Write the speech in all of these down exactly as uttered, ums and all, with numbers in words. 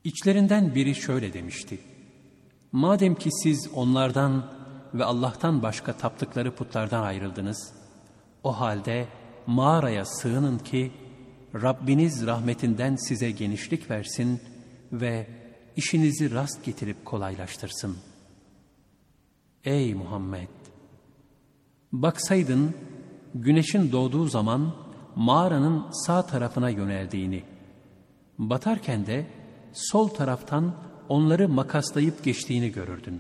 İçlerinden biri şöyle demişti: madem ki siz onlardan ve Allah'tan başka taptıkları putlardan ayrıldınız, o halde mağaraya sığının ki Rabbiniz rahmetinden size genişlik versin ve işinizi rast getirip kolaylaştırsın. Ey Muhammed! Baksaydın güneşin doğduğu zaman mağaranın sağ tarafına yöneldiğini, batarken de sol taraftan onları makaslayıp geçtiğini görürdün.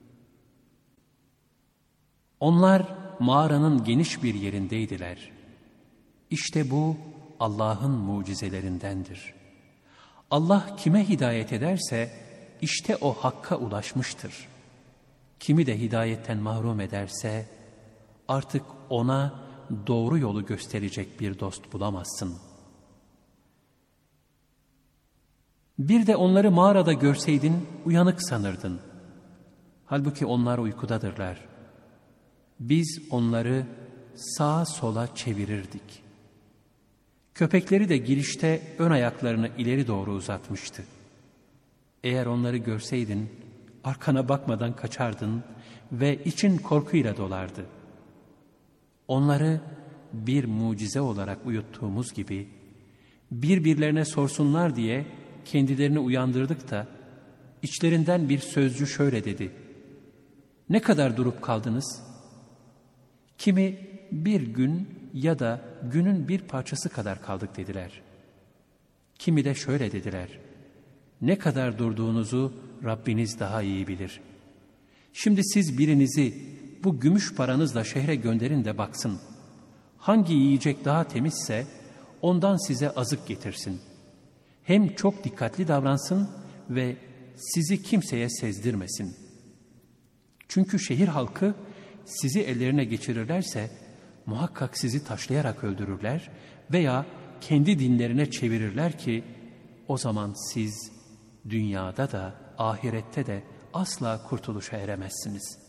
Onlar mağaranın geniş bir yerindeydiler. İşte bu Allah'ın mucizelerindendir. Allah kime hidayet ederse işte o hakka ulaşmıştır. Kimi de hidayetten mahrum ederse artık ona doğru yolu gösterecek bir dost bulamazsın. Bir de onları mağarada görseydin uyanık sanırdın. Halbuki onlar uykudadırlar. Biz onları sağa sola çevirirdik. Köpekleri de girişte ön ayaklarını ileri doğru uzatmıştı. Eğer onları görseydin arkana bakmadan kaçardın ve için korkuyla dolardı. Onları bir mucize olarak uyuttuğumuz gibi birbirlerine sorsunlar diye kendilerini uyandırdık da içlerinden bir sözcü şöyle dedi: ne kadar durup kaldınız? Kimi bir gün ya da günün bir parçası kadar kaldık dediler. Kimi de şöyle dediler: ne kadar durduğunuzu Rabbiniz daha iyi bilir. Şimdi siz birinizi bu gümüş paranızla şehre gönderin de baksın. Hangi yiyecek daha temizse ondan size azık getirsin. Hem çok dikkatli davransın ve sizi kimseye sezdirmesin. Çünkü şehir halkı sizi ellerine geçirirlerse muhakkak sizi taşlayarak öldürürler veya kendi dinlerine çevirirler ki o zaman siz dünyada da ahirette de asla kurtuluşa eremezsiniz.